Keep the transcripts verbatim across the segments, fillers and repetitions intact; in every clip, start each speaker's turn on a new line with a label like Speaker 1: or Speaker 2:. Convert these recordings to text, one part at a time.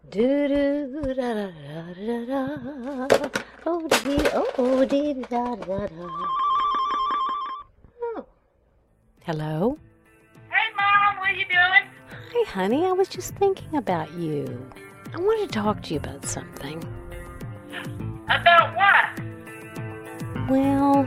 Speaker 1: Do do da da da da da. Oh dee oh dee da da da. Oh. Hello?
Speaker 2: Hey, Mom, what are you doing?
Speaker 1: Hi, honey. I was just thinking about you. I wanted to talk to you about something.
Speaker 2: About what?
Speaker 1: Well,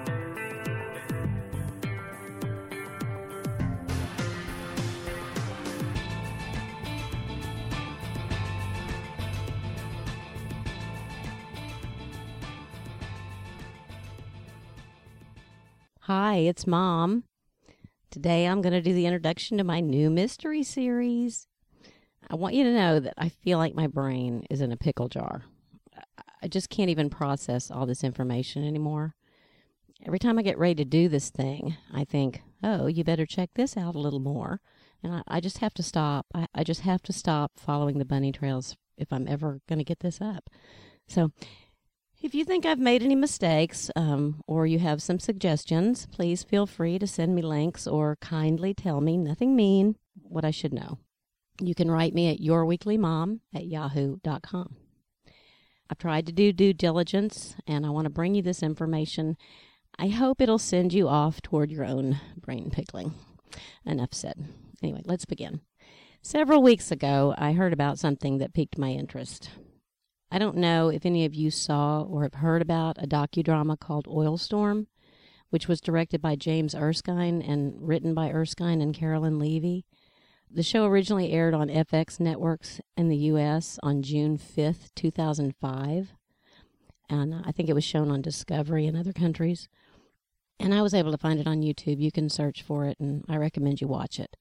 Speaker 1: hi, it's Mom. Today I'm going to do the introduction to my new mystery series. I want you to know that I feel like my brain is in a pickle jar. I just can't even process all this information anymore. Every time I get ready to do this thing, I think, oh, you better check this out a little more. And I, I just have to stop. I, I just have to stop following the bunny trails if I'm ever going to get this up. So if you think I've made any mistakes um, or you have some suggestions, please feel free to send me links or kindly tell me, nothing mean, what I should know. You can write me at yourweeklymom at yahoo dot com. I've tried to do due diligence, and I want to bring you this information. I hope it'll send you off toward your own brain pickling. Enough said. Anyway, let's begin. Several weeks ago, I heard about something that piqued my interest. I don't know if any of you saw or have heard about a docudrama called Oil Storm, which was directed by James Erskine and written by Erskine and Carolyn Levy. The show originally aired on F X networks in the U S on June fifth, two thousand five, and I think it was shown on Discovery in other countries. And I was able to find it on YouTube. You can search for it, and I recommend you watch it.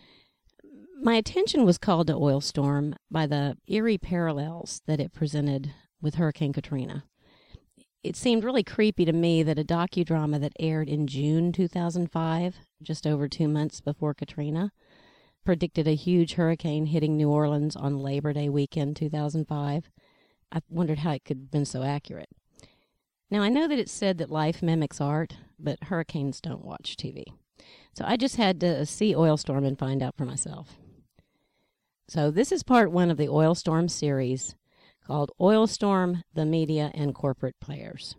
Speaker 1: My attention was called to Oil Storm by the eerie parallels that it presented with Hurricane Katrina. It seemed really creepy to me that a docudrama that aired in June two thousand five, just over two months before Katrina, predicted a huge hurricane hitting New Orleans on Labor Day weekend two thousand five. I wondered how it could have been so accurate. Now, I know that it's said that life mimics art, but hurricanes don't watch T V. So I just had to see Oil Storm and find out for myself. So this is part one of the Oil Storm series called Oil Storm, the Media and Corporate Players.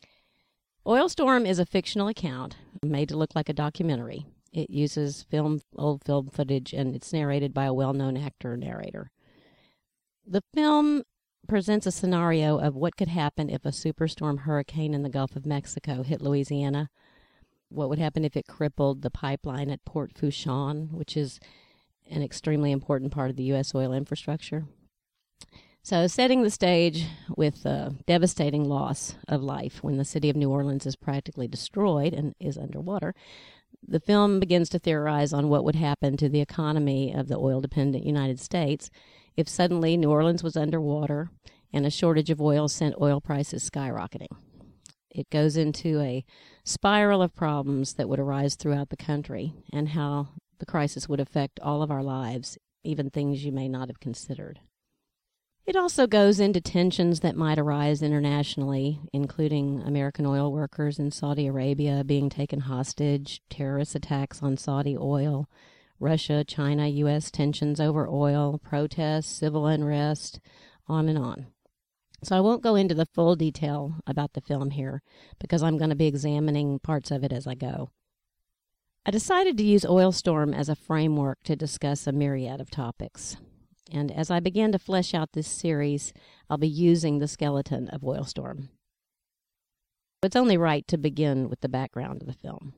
Speaker 1: Oil Storm is a fictional account made to look like a documentary. It uses film, old film footage, and it's narrated by a well-known actor-narrator. The film presents a scenario of what could happen if a superstorm hurricane in the Gulf of Mexico hit Louisiana. What would happen if it crippled the pipeline at Port Fourchon, which is an extremely important part of the U S oil infrastructure. So setting the stage with the devastating loss of life when the city of New Orleans is practically destroyed and is underwater, the film begins to theorize on what would happen to the economy of the oil-dependent United States if suddenly New Orleans was underwater and a shortage of oil sent oil prices skyrocketing. It goes into a spiral of problems that would arise throughout the country and how the crisis would affect all of our lives, even things you may not have considered. It also goes into tensions that might arise internationally, including American oil workers in Saudi Arabia being taken hostage, terrorist attacks on Saudi oil, Russia, China, U S tensions over oil, protests, civil unrest, on and on. So I won't go into the full detail about the film here because I'm going to be examining parts of it as I go. I decided to use Oil Storm as a framework to discuss a myriad of topics. And as I begin to flesh out this series, I'll be using the skeleton of Oil Storm. It's only right to begin with the background of the film.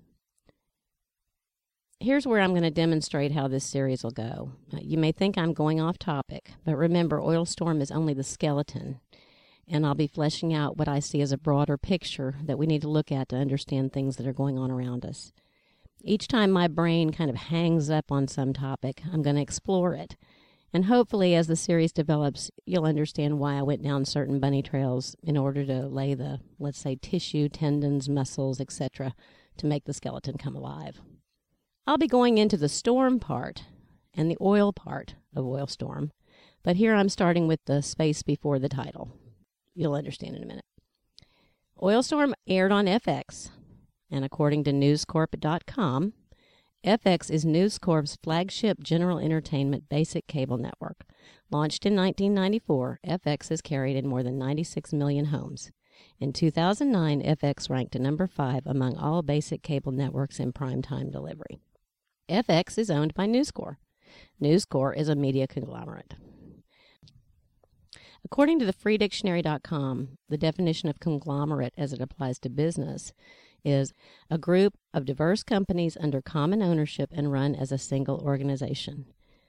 Speaker 1: Here's where I'm going to demonstrate how this series will go. You may think I'm going off topic, but remember, Oil Storm is only the skeleton, and I'll be fleshing out what I see as a broader picture that we need to look at to understand things that are going on around us. Each time my brain kind of hangs up on some topic, I'm going to explore it. And hopefully, as the series develops, you'll understand why I went down certain bunny trails in order to lay the, let's say, tissue, tendons, muscles, et cetera, to make the skeleton come alive. I'll be going into the storm part and the oil part of Oil Storm, but here I'm starting with the space before the title. You'll understand in a minute. Oil Storm aired on F X, and according to news corp dot com, F X is News Corp's flagship general entertainment basic cable network, Launched in nineteen ninety-four, F X is carried in more than ninety-six million homes. In two thousand nine, F X ranked at number five among all basic cable networks in primetime delivery. F X is owned by News Corp. News Corp is a media conglomerate. According to the free dictionary dot com, the definition of conglomerate as it applies to business is a group of diverse companies under common ownership and run as a single organization.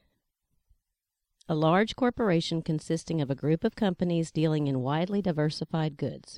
Speaker 1: A large corporation consisting of a group of companies dealing in widely diversified goods.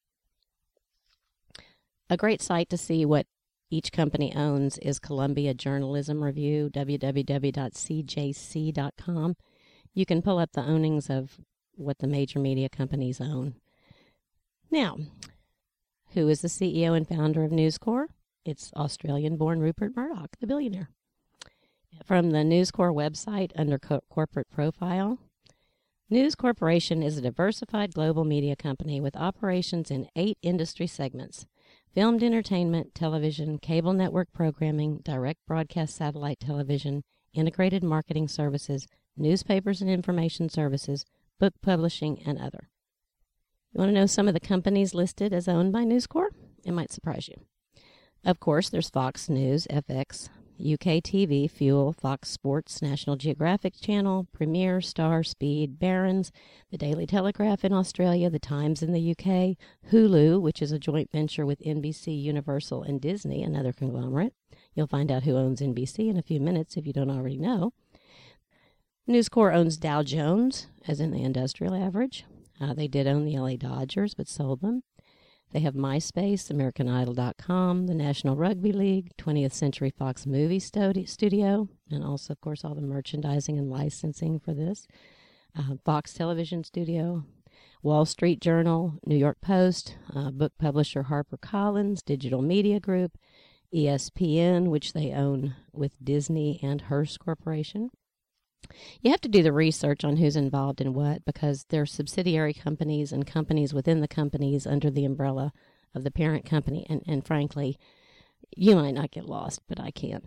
Speaker 1: A great site to see what each company owns is Columbia Journalism Review, w w w dot c j c dot com. You can pull up the ownings of what the major media companies own. Now, who is the C E O and founder of News Corp? It's Australian-born Rupert Murdoch, the billionaire. From the News Corp website under co- corporate profile, News Corporation is a diversified global media company with operations in eight industry segments: filmed entertainment, television, cable network programming, direct broadcast satellite television, integrated marketing services, newspapers and information services, book publishing, and other. You want to know some of the companies listed as owned by News Corp? It might surprise you. Of course, there's Fox News, F X, U K T V, Fuel, Fox Sports, National Geographic Channel, Premiere, Star, Speed, Barron's, the Daily Telegraph in Australia, the Times in the U K, Hulu, which is a joint venture with N B C, Universal, and Disney, another conglomerate. You'll find out who owns N B C in a few minutes if you don't already know. News Corp owns Dow Jones, as in the industrial average. Uh, they did own the L A Dodgers, but sold them. They have MySpace, American Idol dot com, the National Rugby League, twentieth Century Fox Movie Studio, and also, of course, all the merchandising and licensing for this. Uh, Fox Television Studio, Wall Street Journal, New York Post, uh, book publisher HarperCollins, Digital Media Group, E S P N, which they own with Disney and Hearst Corporation. You have to do the research on who's involved in what, because there are subsidiary companies and companies within the companies under the umbrella of the parent company. And, and frankly, you might not get lost, but I can.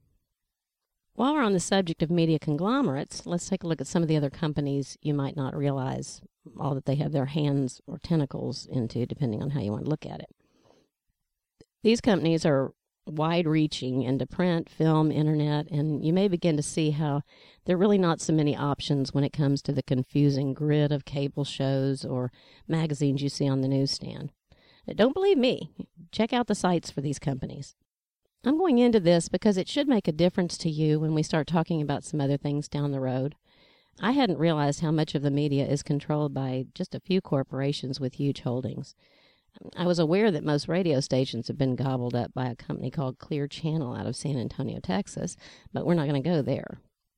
Speaker 1: While we're on the subject of media conglomerates, let's take a look at some of the other companies you might not realize all that they have their hands or tentacles into, depending on how you want to look at it. These companies are wide-reaching into print, film, internet, and you may begin to see how there are really not so many options when it comes to the confusing grid of cable shows or magazines you see on the newsstand. Don't believe me. Check out the sites for these companies. I'm going into this because it should make a difference to you when we start talking about some other things down the road. I hadn't realized how much of the media is controlled by just a few corporations with huge holdings. I was aware that most radio stations have been gobbled up by a company called Clear Channel out of San Antonio, Texas, but we're not going to go there.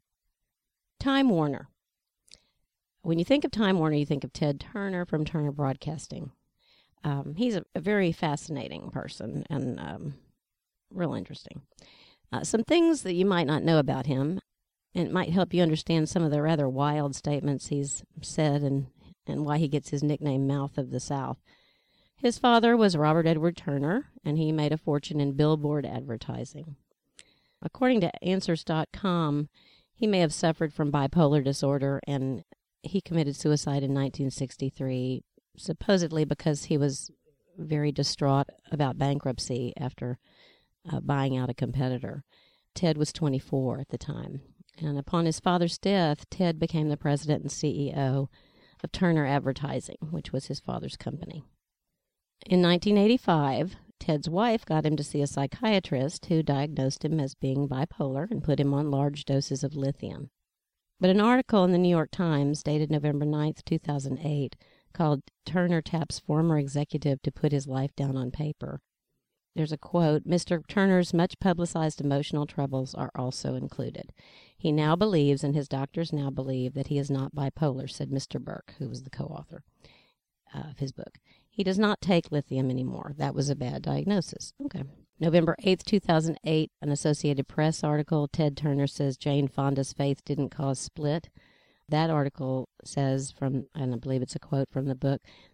Speaker 1: Time Warner. When you think of Time Warner, you think of Ted Turner from Turner Broadcasting. Um, he's a, a very fascinating person and um, real interesting. Uh, some things that you might not know about him, and it might help you understand some of the rather wild statements he's said and, and why he gets his nickname Mouth of the South. His father was Robert Edward Turner, and he made a fortune in billboard advertising. According to Answers dot com, he may have suffered from bipolar disorder, and he committed suicide in nineteen sixty-three, supposedly because he was very distraught about bankruptcy after uh, buying out a competitor. Ted was twenty-four at the time, and upon his father's death, Ted became the president and C E O of Turner Advertising, which was his father's company. In nineteen eighty-five, Ted's wife got him to see a psychiatrist who diagnosed him as being bipolar and put him on large doses of lithium. But an article in the New York Times dated November ninth, two thousand eight, called Turner Taps Former Executive to Put His Life Down on Paper. There's a quote, Mister Turner's much publicized emotional troubles are also included. He now believes, and his doctors now believe, that he is not bipolar, said Mister Burke, who was the co-author uh, of his book. He does not take lithium anymore. That was a bad diagnosis. Okay. November eighth, two thousand eight, an Associated Press article, Ted Turner says Jane Fonda's faith didn't cause split. That article says from, and I believe it's a quote from the book,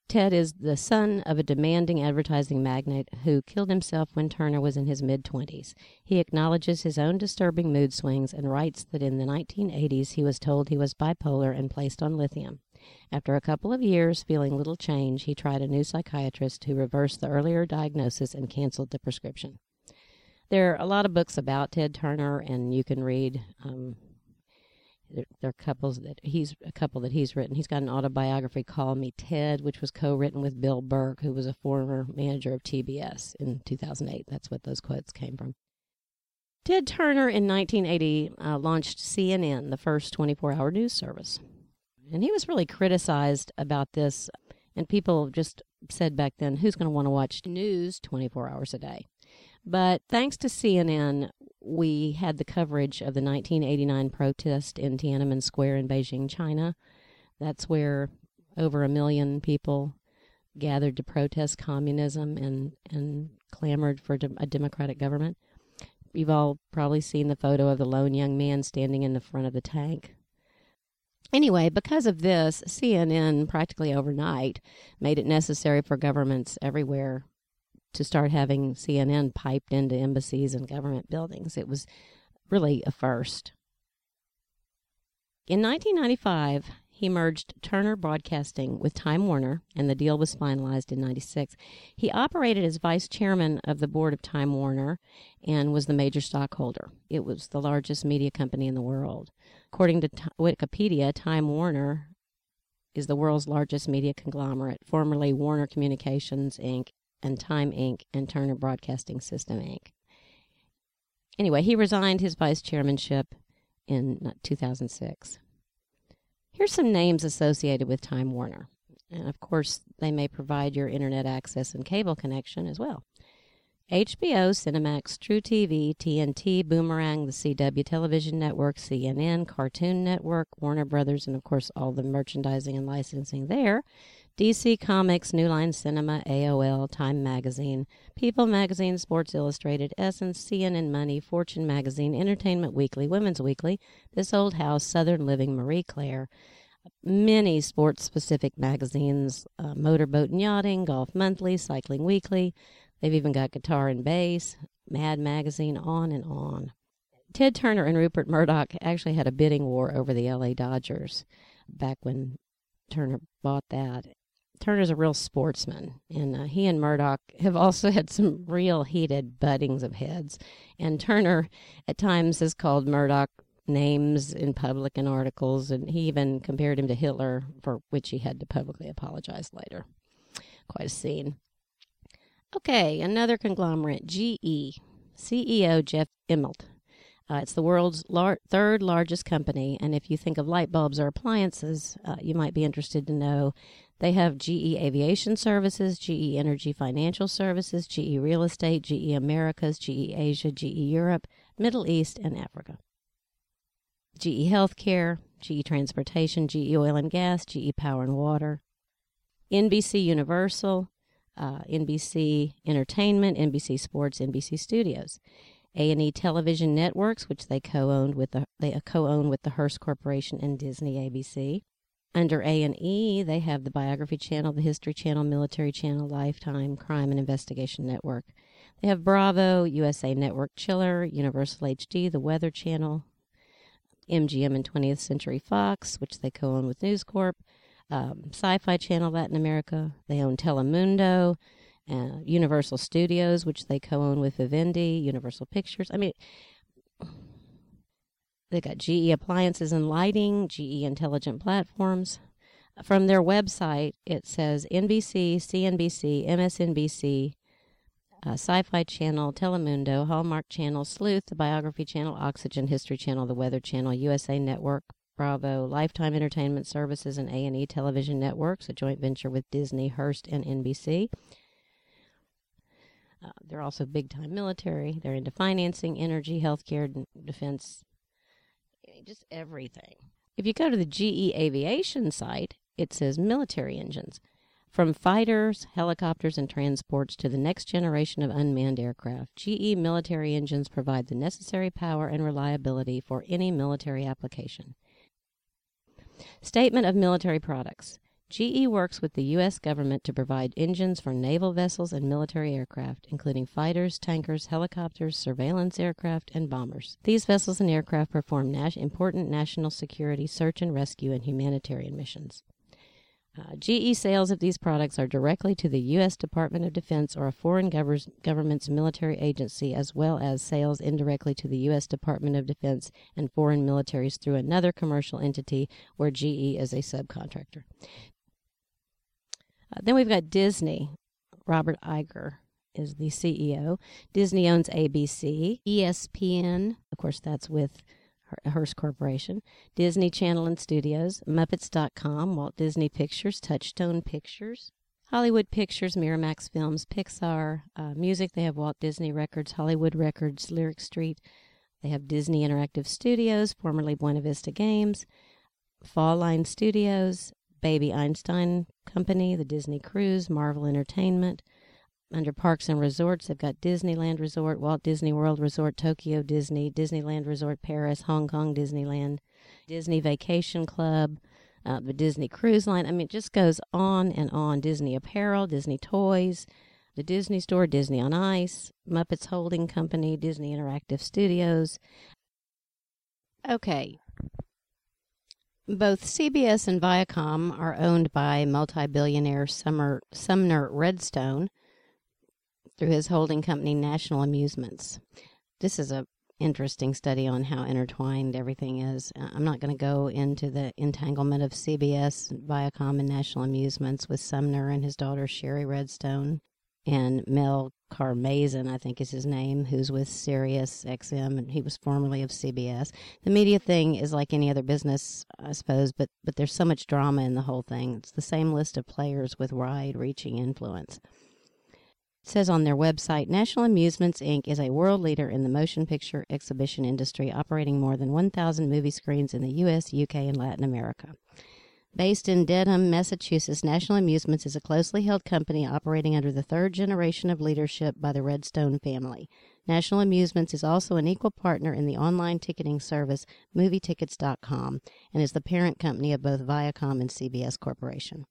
Speaker 1: Ted is the son of a demanding advertising magnate who killed himself when Turner was in his mid-twenties. He acknowledges his own disturbing mood swings and writes that in the nineteen eighties he was told he was bipolar and placed on lithium. After a couple of years, feeling little change, he tried a new psychiatrist who reversed the earlier diagnosis and canceled the prescription. There are a lot of books about Ted Turner, and you can read... Um, There, there are couples that he's a couple that he's written. He's got an autobiography called Me Ted, which was co-written with Bill Burke, who was a former manager of T B S in two thousand eight. That's what those quotes came from. Ted Turner in nineteen eighty uh, launched C N N, the first twenty-four hour news service. And he was really criticized about this, and people just said back then, who's going to want to watch news twenty-four hours a day? But thanks to C N N, we had the coverage of the nineteen eighty-nine protest in Tiananmen Square in Beijing, China. That's where over a million people gathered to protest communism and, and clamored for a democratic government. You've all probably seen the photo of the lone young man standing in the front of the tank. Anyway, because of this, C N N practically overnight made it necessary for governments everywhere to start having C N N piped into embassies and government buildings. It was really a first. In nineteen ninety-five, he merged Turner Broadcasting with Time Warner, and the deal was finalized in ninety-six. He operated as vice chairman of the board of Time Warner and was the major stockholder. It was the largest media company in the world. According to T- Wikipedia, Time Warner is the world's largest media conglomerate, formerly Warner Communications, Incorporated, and Time Incorporated, and Turner Broadcasting System, Incorporated. Anyway, he resigned his vice chairmanship in two thousand six. Here's some names associated with Time Warner. And, of course, they may provide your internet access and cable connection as well. H B O, Cinemax, True T V, T N T, Boomerang, the C W Television Network, C N N, Cartoon Network, Warner Brothers, and, of course, all the merchandising and licensing there. D C Comics, New Line Cinema, A O L, Time Magazine, People Magazine, Sports Illustrated, Essence, C N N Money, Fortune Magazine, Entertainment Weekly, Women's Weekly, This Old House, Southern Living, Marie Claire, many sports-specific magazines, uh, Motorboat and Yachting, Golf Monthly, Cycling Weekly. They've even got Guitar and Bass, Mad Magazine, on and on. Ted Turner and Rupert Murdoch actually had a bidding war over the L A Dodgers back when Turner bought that. Turner's a real sportsman, and uh, he and Murdoch have also had some real heated buttings of heads. And Turner, at times, has called Murdoch names in public and articles, and he even compared him to Hitler, for which he had to publicly apologize later. Quite a scene. Okay, another conglomerate, G E. C E O Jeff Immelt. Uh, it's the world's lar- third largest company, and if you think of light bulbs or appliances, uh, you might be interested to know they have G E Aviation Services, G E Energy Financial Services, G E Real Estate, G E Americas, G E Asia, G E Europe, Middle East, and Africa. G E Healthcare, G E Transportation, G E Oil and Gas, G E Power and Water, N B C Universal, uh, N B C Entertainment, N B C Sports, N B C Studios. A and E Television Networks, which they co-owned with the they co-own with the Hearst Corporation and Disney A B C. Under A and E, they have the Biography Channel, the History Channel, Military Channel, Lifetime, Crime and Investigation Network. They have Bravo, U S A Network Chiller, Universal H D, the Weather Channel, M G M and twentieth Century Fox, which they co-own with News Corp, um, Sci-Fi Channel Latin America. They own Telemundo. Uh, Universal Studios, which they co-own with Vivendi, Universal Pictures. I mean, they got G E Appliances and Lighting, G E Intelligent Platforms. From their website, it says N B C, C N B C, M S N B C, uh, Sci-Fi Channel, Telemundo, Hallmark Channel, Sleuth, the Biography Channel, Oxygen, History Channel, the Weather Channel, U S A Network, Bravo, Lifetime Entertainment Services, and A and E Television Networks, a joint venture with Disney, Hearst, and N B C. Uh, they're also big-time military. They're into financing, energy, healthcare, d- defense, just everything. If you go to the G E Aviation site, it says military engines. From fighters, helicopters, and transports to the next generation of unmanned aircraft, G E military engines provide the necessary power and reliability for any military application. Statement of military products. G E works with the U S government to provide engines for naval vessels and military aircraft, including fighters, tankers, helicopters, surveillance aircraft, and bombers. These vessels and aircraft perform nas- important national security, search and rescue, and humanitarian missions. Uh, G E sales of these products are directly to the U S Department of Defense or a foreign gov- government's military agency, as well as sales indirectly to the U S Department of Defense and foreign militaries through another commercial entity where G E is a subcontractor. Uh, then we've got Disney. Robert Iger is the C E O. Disney owns A B C, E S P N, of course that's with Hearst Corporation, Disney Channel and Studios, Muppets dot com, Walt Disney Pictures, Touchstone Pictures, Hollywood Pictures, Miramax Films, Pixar, uh, music, they have Walt Disney Records, Hollywood Records, Lyric Street, they have Disney Interactive Studios, formerly Buena Vista Games, Fall Line Studios, Baby Einstein Company, the Disney Cruise, Marvel Entertainment. Under Parks and Resorts, they've got Disneyland Resort, Walt Disney World Resort, Tokyo Disney, Disneyland Resort Paris, Hong Kong Disneyland, Disney Vacation Club, uh, the Disney Cruise Line. I mean, it just goes on and on. Disney Apparel, Disney Toys, the Disney Store, Disney on Ice, Muppets Holding Company, Disney Interactive Studios. Okay. Both C B S and Viacom are owned by multi-billionaire Sumner, Sumner Redstone through his holding company, National Amusements. This is a interesting study on how intertwined everything is. I'm not going to go into the entanglement of C B S, Viacom, and National Amusements with Sumner and his daughter Sherry Redstone and Mel Karmazin, I think is his name, who's with Sirius X M, and he was formerly of C B S. The media thing is like any other business, I suppose, but, but there's so much drama in the whole thing. It's the same list of players with wide-reaching influence. It says on their website, National Amusements, Incorporated is a world leader in the motion picture exhibition industry, operating more than one thousand movie screens in the U S, U K, and Latin America. Based in Dedham, Massachusetts, National Amusements is a closely held company operating under the third generation of leadership by the Redstone family. National Amusements is also an equal partner in the online ticketing service movie tickets dot com and is the parent company of both Viacom and C B S Corporation.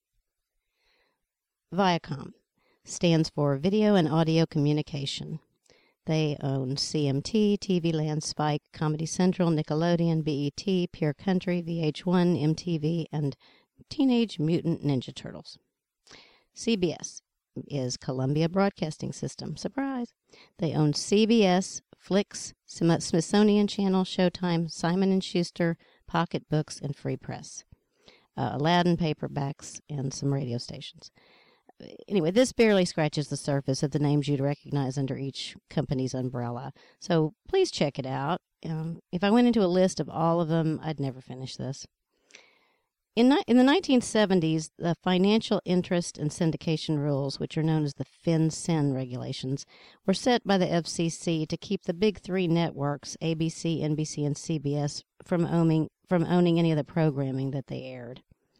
Speaker 1: Viacom stands for Video and Audio Communication. They own C M T, T V Land, Spike, Comedy Central, Nickelodeon, B E T, Pure Country, V H one, M T V, and Teenage Mutant Ninja Turtles. C B S is Columbia Broadcasting System. Surprise! They own C B S, Flicks, Smithsonian Channel, Showtime, Simon and Schuster, Pocket Books, and Free Press. Uh, Aladdin paperbacks, and some radio stations. Anyway, this barely scratches the surface of the names you'd recognize under each company's umbrella. So please check it out. Um, if I went into a list of all of them, I'd never finish this. In, ni- in the nineteen seventies, the financial interest and syndication rules, which are known as the FinCEN regulations, were set by the F C C to keep the big three networks, A B C, N B C, and C B S, from owning, from owning any of the programming that they aired.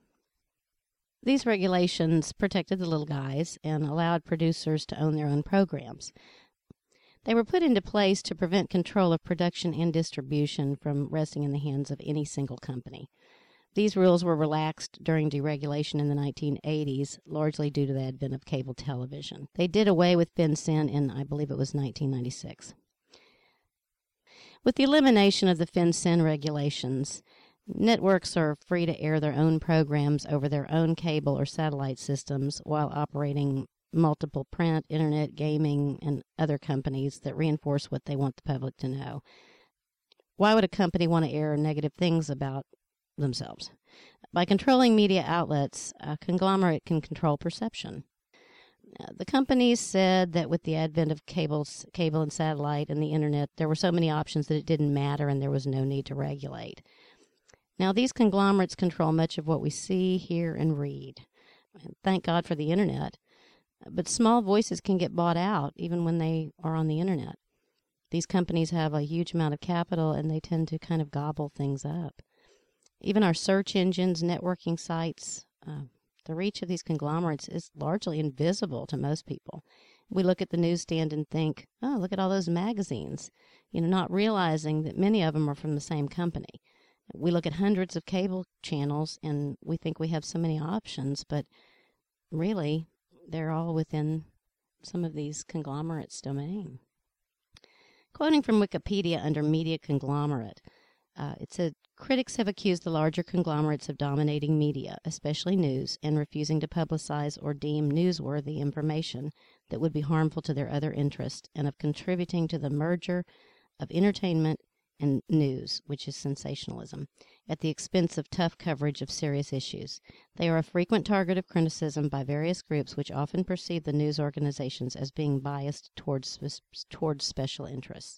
Speaker 1: These regulations protected the little guys and allowed producers to own their own programs. They were put into place to prevent control of production and distribution from resting in the hands of any single company. These rules were relaxed during deregulation in the nineteen eighties, largely due to the advent of cable television. They did away with FinCEN in, I believe it was nineteen ninety-six. With the elimination of the FinCEN regulations, networks are free to air their own programs over their own cable or satellite systems while operating multiple print, internet, gaming, and other companies that reinforce what they want the public to know. Why would a company want to air negative things about themselves? By controlling media outlets, a conglomerate can control perception. Uh, the companies said that with the advent of cables, cable and satellite and the internet, there were so many options that it didn't matter and there was no need to regulate. Now, these conglomerates control much of what we see, hear, and read. And thank God for the internet. But small voices can get bought out even when they are on the internet. These companies have a huge amount of capital and they tend to kind of gobble things up. Even our search engines, networking sites, uh, the reach of these conglomerates is largely invisible to most people. We look at the newsstand and think, oh, look at all those magazines, you know, not realizing that many of them are from the same company. We look at hundreds of cable channels and we think we have so many options, but really they're all within some of these conglomerates' domain. Quoting from Wikipedia under media conglomerate, uh, it said, critics have accused the larger conglomerates of dominating media, especially news, and refusing to publicize or deem newsworthy information that would be harmful to their other interests, and of contributing to the merger of entertainment and news, which is sensationalism, at the expense of tough coverage of serious issues. They are a frequent target of criticism by various groups which often perceive the news organizations as being biased towards, towards special interests.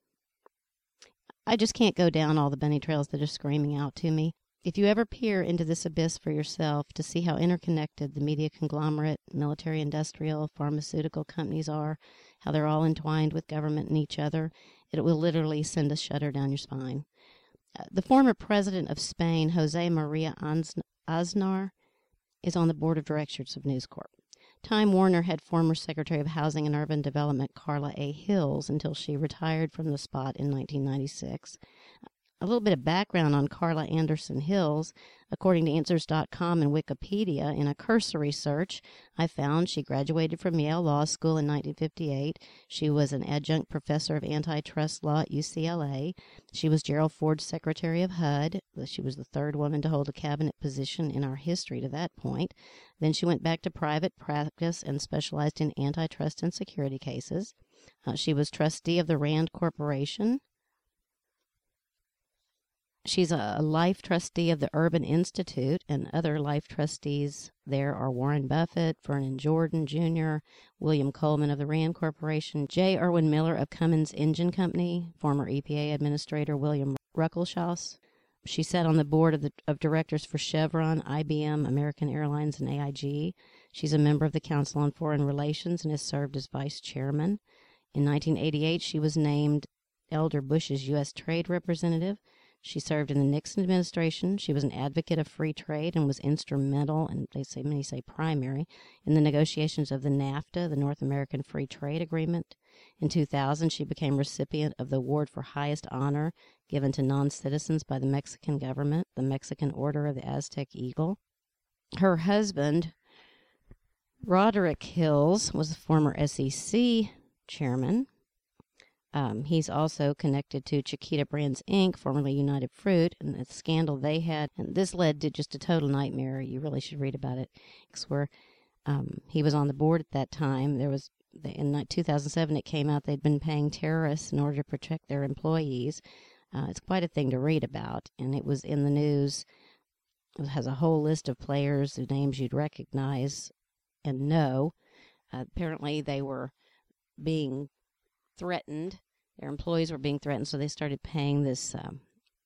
Speaker 1: I just can't go down all the bunny trails that are screaming out to me. If you ever peer into this abyss for yourself to see how interconnected the media conglomerate, military, industrial, pharmaceutical companies are, how they're all entwined with government and each other, it will literally send a shudder down your spine. Uh, the former president of Spain, Jose Maria Aznar, is on the board of directors of News Corp. Time Warner had former Secretary of Housing and Urban Development Carla A. Hills until she retired from the spot in nineteen ninety-six. A little bit of background on Carla Anderson Hills. According to Answers dot com and Wikipedia, in a cursory search, I found she graduated from Yale Law School in nineteen fifty-eight. She was an adjunct professor of antitrust law at U C L A. She was Gerald Ford's Secretary of H U D. She was the third woman to hold a cabinet position in our history to that point. Then she went back to private practice and specialized in antitrust and security cases. Uh, she was trustee of the Rand Corporation. She's a life trustee of the Urban Institute, and other life trustees there are Warren Buffett, Vernon Jordan Junior, William Coleman of the Rand Corporation, J. Irwin Miller of Cummins Engine Company, former E P A Administrator William Ruckelshaus. She sat on the board of, the, of directors for Chevron, I B M, American Airlines, and A I G. She's a member of the Council on Foreign Relations and has served as vice chairman. In nineteen eighty-eight, she was named Elder Bush's U S Trade Representative. She served in the Nixon administration. She was an advocate of free trade and was instrumental, and they say many say primary, in the negotiations of the NAFTA, the North American Free Trade Agreement. In two thousand, she became recipient of the award for highest honor given to non-citizens by the Mexican government, the Mexican Order of the Aztec Eagle. Her husband, Roderick Hills, was a former S E C chairman. Um, he's also connected to Chiquita Brands, Incorporated, formerly United Fruit, and the scandal they had. And this led to just a total nightmare. You really should read about it. It's where um, he was on the board at that time. There was in two thousand seven, it came out they'd been paying terrorists in order to protect their employees. Uh, it's quite a thing to read about, and it was in the news. It has a whole list of players whose names you'd recognize and know. Uh, apparently, they were being threatened. Their employees were being threatened, so they started paying this. Um,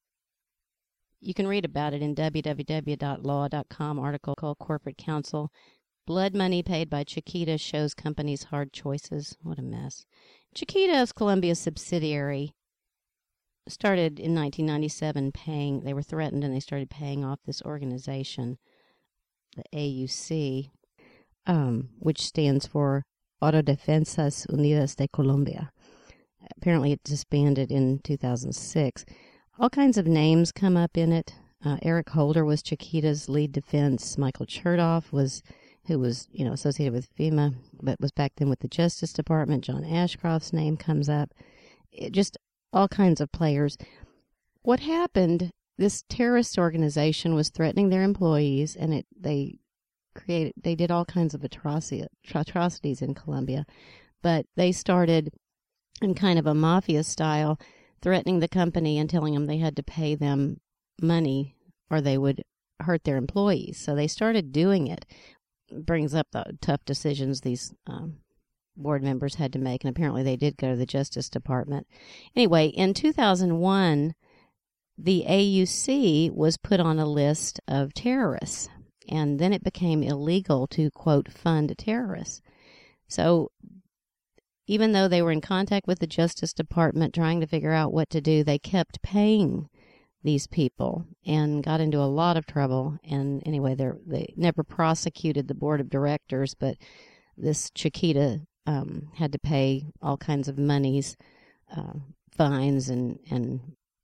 Speaker 1: you can read about it in w w w dot law dot com article called Corporate Counsel. Blood money paid by Chiquita shows companies' hard choices. What a mess. Chiquita's Colombia's subsidiary started in nineteen ninety-seven paying, they were threatened and they started paying off this organization, the A U C, um, which stands for Autodefensas Unidas de Colombia. Apparently it disbanded in two thousand six. All kinds of names come up in it. Uh, Eric Holder was Chiquita's lead defense. Michael Chertoff was, who was, you know, associated with FEMA, but was back then with the Justice Department. John Ashcroft's name comes up. It just all kinds of players. What happened, this terrorist organization was threatening their employees, and it they created, they did all kinds of atrocity, atrocities in Colombia, but they started in kind of a mafia style, threatening the company and telling them they had to pay them money or they would hurt their employees. So they started doing it. It brings up the tough decisions these um, board members had to make, and apparently they did go to the Justice Department. Anyway, in two thousand one, the A U C was put on a list of terrorists, and then it became illegal to, quote, fund terrorists. So even though they were in contact with the Justice Department trying to figure out what to do, they kept paying these people and got into a lot of trouble. And anyway, they never prosecuted the board of directors, but this Chiquita um, had to pay all kinds of monies, uh, fines, and, and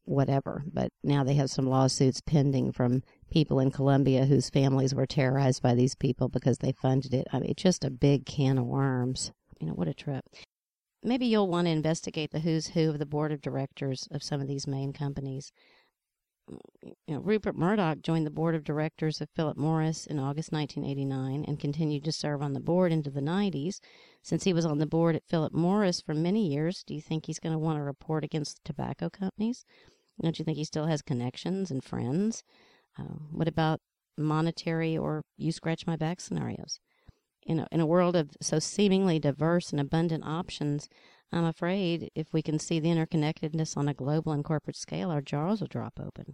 Speaker 1: whatever. But now they have some lawsuits pending from people in Colombia whose families were terrorized by these people because they funded it. I mean, it's just a big can of worms. You know, what a trip. Maybe you'll want to investigate the who's who of the board of directors of some of these main companies. You know, Rupert Murdoch joined the board of directors of Philip Morris in August nineteen eighty-nine and continued to serve on the board into the nineties. Since he was on the board at Philip Morris for many years, do you think he's going to want to report against the tobacco companies? Don't you think he still has connections and friends? Uh, what about monetary or you scratch my back scenarios? In a, in a world of so seemingly diverse and abundant options, I'm afraid if we can see the interconnectedness on a global and corporate scale, our jaws will drop open.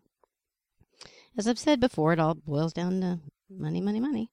Speaker 1: As I've said before, it all boils down to money, money, money.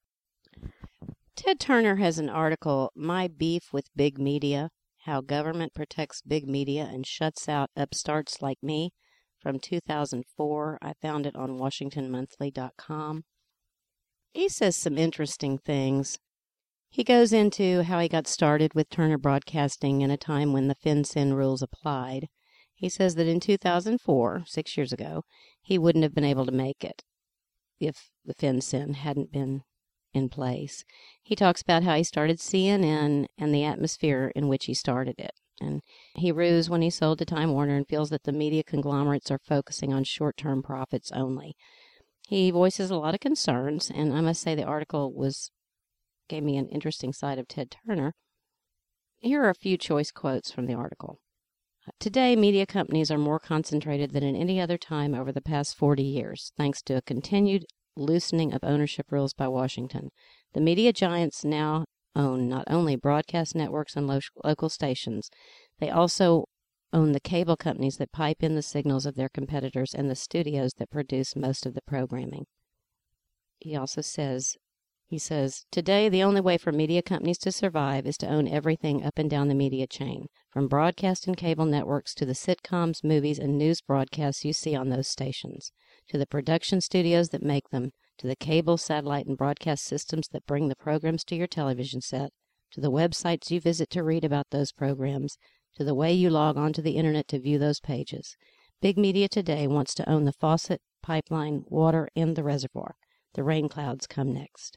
Speaker 1: Ted Turner has an article, My Beef with Big Media, How Government Protects Big Media and Shuts Out Upstarts Like Me, from two thousand four. I found it on Washington Monthly dot com. He says some interesting things. He goes into how he got started with Turner Broadcasting in a time when the FinCEN rules applied. He says that in two thousand four, six years ago, he wouldn't have been able to make it if the FinCEN hadn't been in place. He talks about how he started C N N and the atmosphere in which he started it. And he rues when he sold to Time Warner and feels that the media conglomerates are focusing on short-term profits only. He voices a lot of concerns, and I must say the article was gave me an interesting side of Ted Turner. Here are a few choice quotes from the article. Today, media companies are more concentrated than at any other time over the past forty years, thanks to a continued loosening of ownership rules by Washington. The media giants now own not only broadcast networks and lo- local stations, they also own the cable companies that pipe in the signals of their competitors and the studios that produce most of the programming. He also says, He says, today the only way for media companies to survive is to own everything up and down the media chain, from broadcast and cable networks to the sitcoms, movies, and news broadcasts you see on those stations, to the production studios that make them, to the cable, satellite, and broadcast systems that bring the programs to your television set, to the websites you visit to read about those programs, to the way you log onto the internet to view those pages. Big media today wants to own the faucet, pipeline, water, and the reservoir. The rain clouds come next.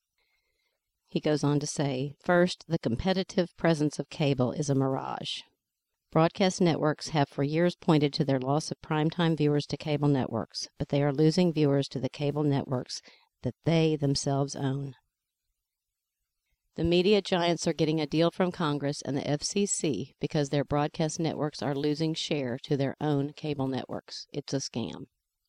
Speaker 1: He goes on to say, first, the competitive presence of cable is a mirage. Broadcast networks have for years pointed to their loss of primetime viewers to cable networks, but they are losing viewers to the cable networks that they themselves own. The media giants are getting a deal from Congress and the F C C because their broadcast networks are losing share to their own cable networks. It's a scam.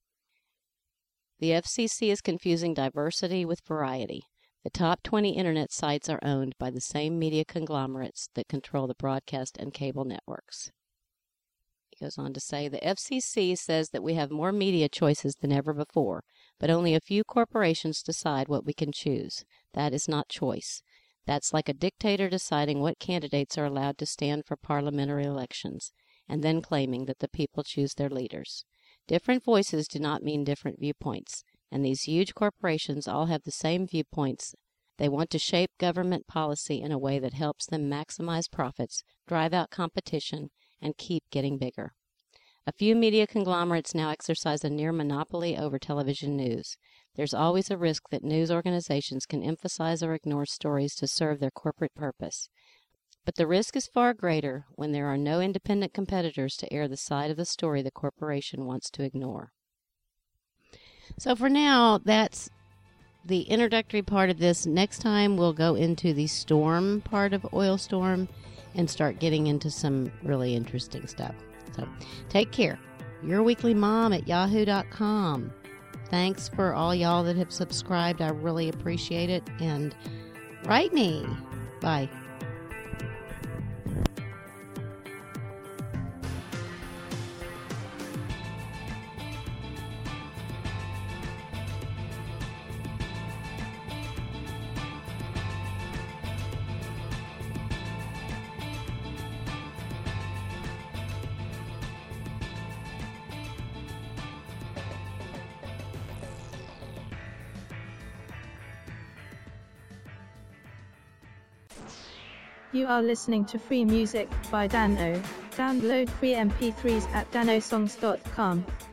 Speaker 1: The F C C is confusing diversity with variety. The top twenty internet sites are owned by the same media conglomerates that control the broadcast and cable networks. He goes on to say, the F C C says that we have more media choices than ever before, but only a few corporations decide what we can choose. That is not choice. That's like a dictator deciding what candidates are allowed to stand for parliamentary elections, and then claiming that the people choose their leaders. Different voices do not mean different viewpoints. And these huge corporations all have the same viewpoints. They want to shape government policy in a way that helps them maximize profits, drive out competition, and keep getting bigger. A few media conglomerates now exercise a near monopoly over television news. There's always a risk that news organizations can emphasize or ignore stories to serve their corporate purpose. But the risk is far greater when there are no independent competitors to air the side of the story the corporation wants to ignore. So for now, that's the introductory part of this. Next time, we'll go into the storm part of Oil Storm and start getting into some really interesting stuff. So take care. Your Weekly Mom at yahoo dot com. Thanks for all y'all that have subscribed. I really appreciate it. And write me. Bye.
Speaker 3: You are listening to Free Music by Dano. Download free M P threes at danosongs dot com.